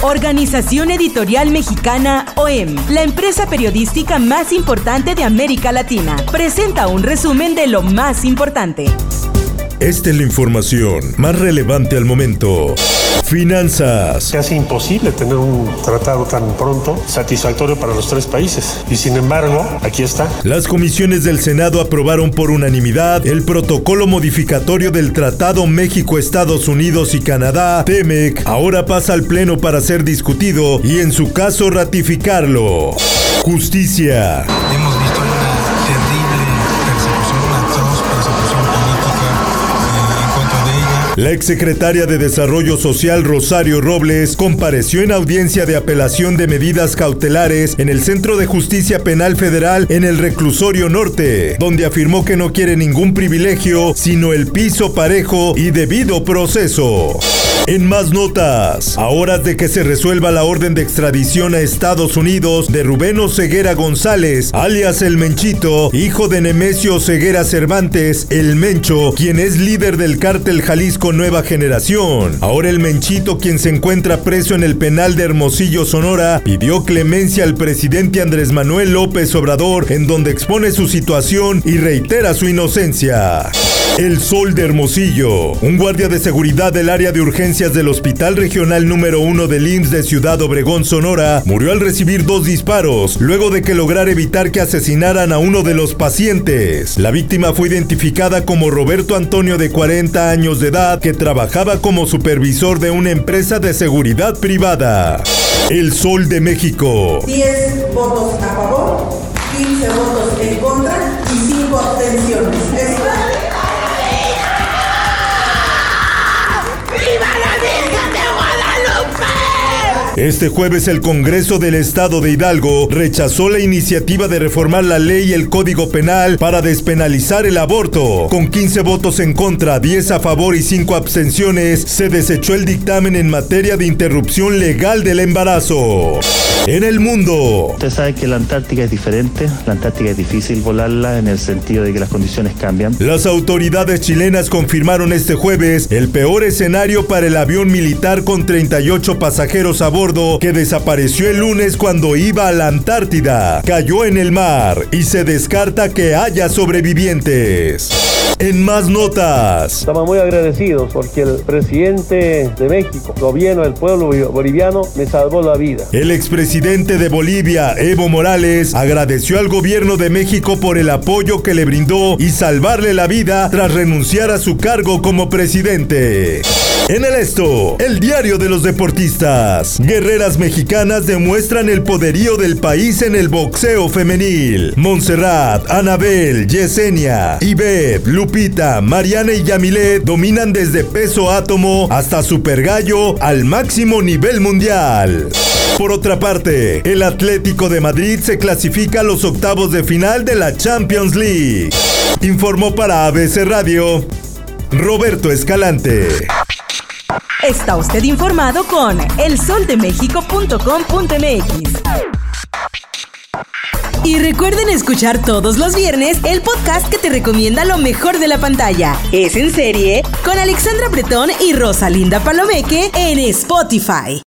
Organización Editorial Mexicana, OEM, la empresa periodística más importante de América Latina, presenta un resumen de lo más importante. Esta es la información más relevante al momento. Finanzas. Se hace imposible tener un tratado tan pronto satisfactorio para los tres países. Y sin embargo, aquí está. Las comisiones del Senado aprobaron por unanimidad el protocolo modificatorio del Tratado México-Estados Unidos y Canadá, TEMEC. Ahora pasa al Pleno para ser discutido y en su caso ratificarlo. Justicia. Hemos visto una terrible persecución, una atroz persecución política en contra de ella. La exsecretaria de Desarrollo Social Rosario Robles compareció en audiencia de apelación de medidas cautelares en el Centro de Justicia Penal Federal en el Reclusorio Norte, donde afirmó que no quiere ningún privilegio, sino el piso parejo y debido proceso. En más notas, a horas de que se resuelva la orden de extradición a Estados Unidos de Rubén Oseguera González, alias El Menchito, hijo de Nemesio Oseguera Cervantes, El Mencho, quien es líder del cártel Jalisco Nueva Generación. Ahora El Menchito, quien se encuentra preso en el penal de Hermosillo, Sonora, pidió clemencia al presidente Andrés Manuel López Obrador, en donde expone su situación y reitera su inocencia. El Sol de Hermosillo. Un guardia de seguridad del área de urgencias del Hospital Regional número 1 del IMSS de Ciudad Obregón, Sonora, murió al recibir 2 disparos, luego de que lograra evitar que asesinaran a uno de los pacientes. La víctima fue identificada como Roberto Antonio, de 40 años de edad, que trabajaba como supervisor de una empresa de seguridad privada. El Sol de México. 10 votos a favor, 15 votos en contra y 5 abstenciones. Este jueves el Congreso del Estado de Hidalgo rechazó la iniciativa de reformar la ley y el Código Penal para despenalizar el aborto. Con 15 votos en contra, 10 a favor y 5 abstenciones, se desechó el dictamen en materia de interrupción legal del embarazo. En el mundo. Usted sabe que la Antártica es diferente. La Antártica es difícil volarla en el sentido de que las condiciones cambian. Las autoridades chilenas confirmaron este jueves el peor escenario para el avión militar con 38 pasajeros a bordo que desapareció el lunes cuando iba a la Antártida. Cayó en el mar y se descarta que haya sobrevivientes. En más notas. Estamos muy agradecidos porque el presidente de México, gobierno del pueblo boliviano, me salvó la vida. El expresidente de Bolivia, Evo Morales, agradeció al gobierno de México por el apoyo que le brindó y salvarle la vida tras renunciar a su cargo como presidente. En el Esto, el diario de los deportistas. Guerreras mexicanas demuestran el poderío del país en el boxeo femenil. Montserrat, Anabel, Yesenia, Ivette, Lupita, Mariana y Yamilet dominan desde peso átomo hasta super gallo al máximo nivel mundial. Por otra parte, el Atlético de Madrid se clasifica a los octavos de final de la Champions League. Informó para ABC Radio Roberto Escalante. Está usted informado con elsoldemexico.com.mx. Y recuerden escuchar todos los viernes el podcast que te recomienda lo mejor de la pantalla. Es en serie con Alexandra Bretón y Rosalinda Palomeque en Spotify.